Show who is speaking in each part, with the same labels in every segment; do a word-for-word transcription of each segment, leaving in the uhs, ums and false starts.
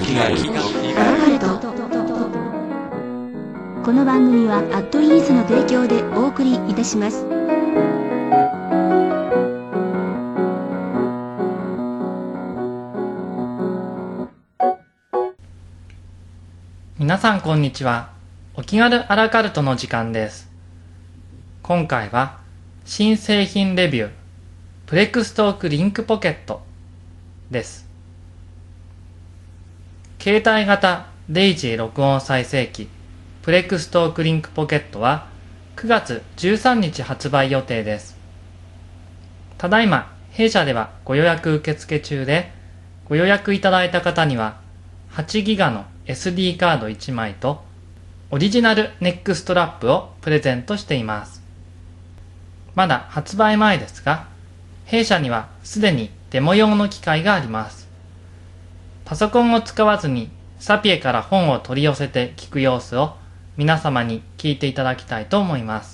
Speaker 1: 気がある
Speaker 2: この番組はアットリーズの提供でお送りいたします。
Speaker 3: 皆さんこんにちは。お気軽アラカルトの時間です。今回は新製品レビュープレックストークリンクポケットです。携帯型デイジー録音再生機プレックストークリンクポケットはくがつじゅうさんにち発売予定です。ただいま弊社ではご予約受付中で、ご予約いただいた方にははちギガの エスディー カードいちまいとオリジナルネックストラップをプレゼントしています。まだ発売前ですが、弊社にはすでにデモ用の機械があります。パソコンを使わずにサピエから本を取り寄せて聞く様子を皆様に聞いていただきたいと思います。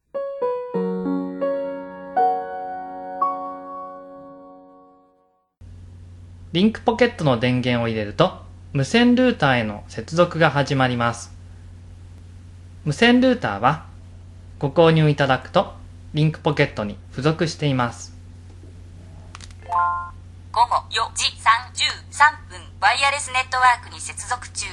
Speaker 3: リンクポケットの電源を入れると無線ルーターへの接続が始まります。無線ルーターはご購入いただくとリンクポケットに付属しています。
Speaker 4: ごごよじさんじゅうさんぷんワイヤレスネットワークに接続中。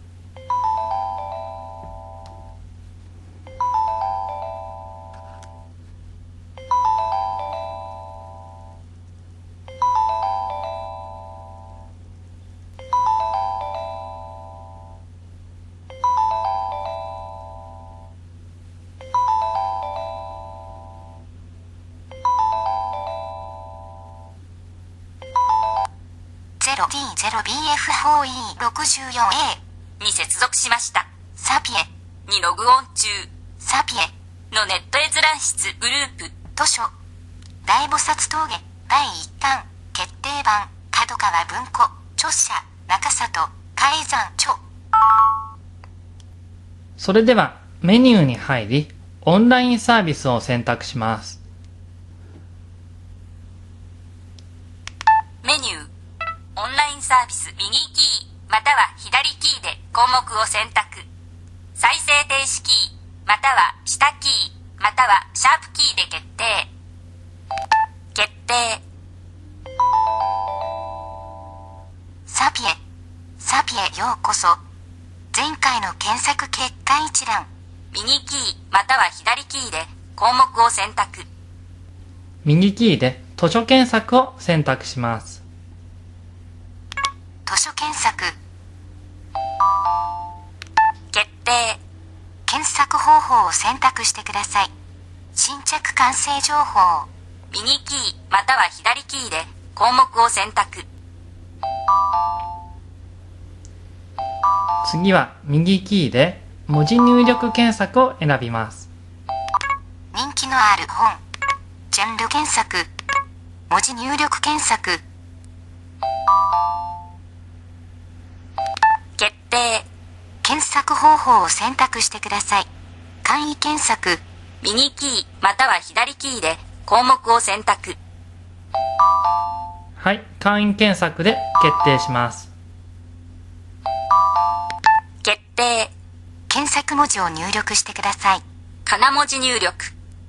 Speaker 4: ゼロティーゼロビーエフフォーイーろくじゅうよんエー に接続しました。サピエにログオン中。サピエのネット閲覧室グループ図書大菩薩峠だいいっかん決定版角川文庫著者中里海山著。
Speaker 3: それではメニューに入り、オンラインサービスを選択します。
Speaker 4: メニューオンラインサービス右キーまたは左キーで項目を選択。再生停止キーまたは下キーまたはシャープキーで決定。決定。サピエサピエようこそ。前回の検索結果一覧右キーまたは左キーで項目を選択。
Speaker 3: 右キーで図書検索を選択します。
Speaker 4: 図書検索。決定。検索方法を選択してください。新着完成情報右キーまたは左キーで項目を選択。
Speaker 3: 次は右キーで文字入力検索を選びます。
Speaker 4: 人気のある本ジャンル検索文字入力検索。決定。検索方法を選択してください。簡易検索右キーまたは左キーで項目を選択。
Speaker 3: はい、簡易検索で決定します。
Speaker 4: 決定。検索文字を入力してください。かな文字入力。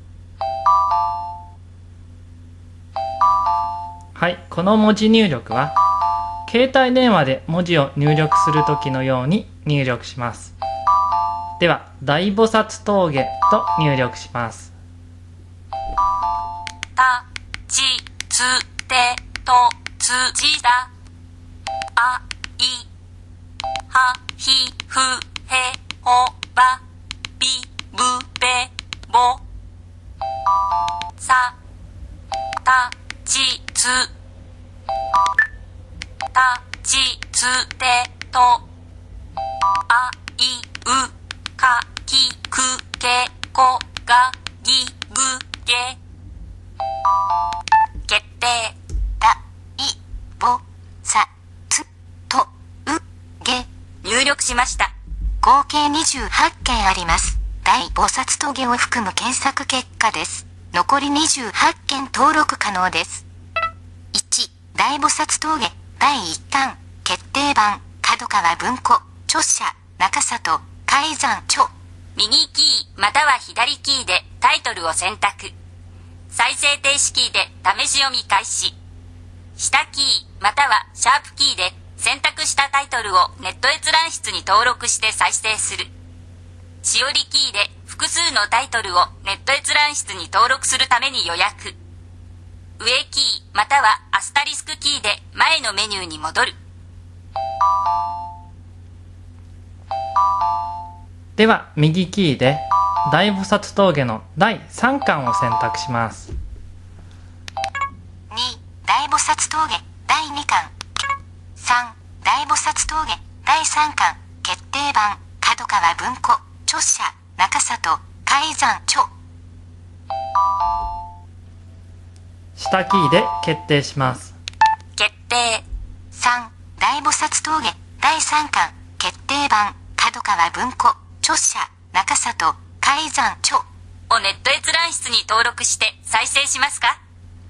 Speaker 3: はい、この文字入力は携帯電話で文字を入力するときのように入力します。では、大菩薩峠と入力します。
Speaker 4: た、ち、つ、て、と、つ、じだ。あ、い、は、ひ、ふ、へ、ほ、ば、び、ぶ、べ、ぼ。さ、た、ち、つ、た、ち、つ、て、と、あ、い、う、か、き、く、け、こ、が、ぎ、ぐ、げ。決定。だ、い、ぼ、さ、つ、と、う、げ。入力しました。合計にじゅうはちけんあります。大菩薩峠を含む検索結果です。残りにじゅうはちけん登録可能です。いち、大菩薩峠だいいっかん決定版角川文庫、著者、中里、海山著。右キーまたは左キーでタイトルを選択。再生停止キーで試し読み開始。下キーまたはシャープキーで選択したタイトルをネット閲覧室に登録して再生する。しおりキーで複数のタイトルをネット閲覧室に登録するために予約。上キーまたはアスタリスクキーで前のメニューに戻る。
Speaker 3: では右キーで大菩薩峠のだいさんかんを選択します。
Speaker 4: に大菩薩峠だいにかん。さん大菩薩峠だいさんかん決定版角川文庫著者中里海山著。
Speaker 3: 下キーで決定します。
Speaker 4: 決定。さん大菩薩峠だいさんかん決定版角川文庫著者中里海山著をネット閲覧室に登録して再生しますか？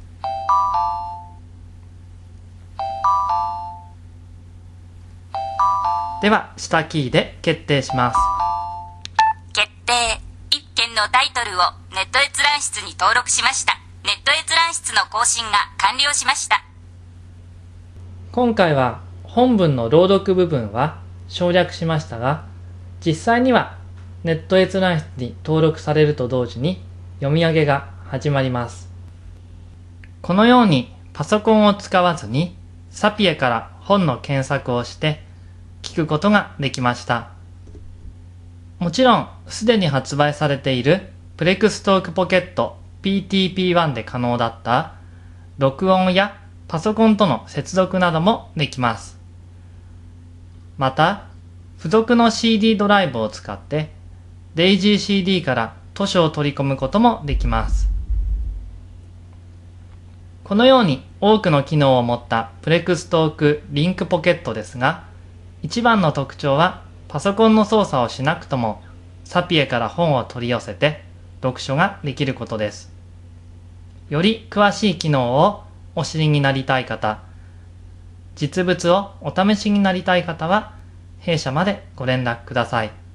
Speaker 3: では下キーで決定します。
Speaker 4: 決定。一件のタイトルをネット閲覧室に登録しました。ネット閲覧室の更新が完了しました。
Speaker 3: 今回は本文の朗読部分は省略しましたが、実際にはネット閲覧室に登録されると同時に読み上げが始まります。このようにパソコンを使わずにサピエから本の検索をして聞くことができました。もちろんすでに発売されているプレクストークポケット ピーティーピーワン で可能だった録音やパソコンとの接続などもできます。また付属の シーディー ドライブを使ってデイジー シーディー から図書を取り込むこともできます。このように多くの機能を持ったプレクストークリンクポケットですが、一番の特徴はパソコンの操作をしなくともサピエから本を取り寄せて読書ができることです。より詳しい機能をお知りになりたい方、実物をお試しになりたい方は弊社までご連絡ください。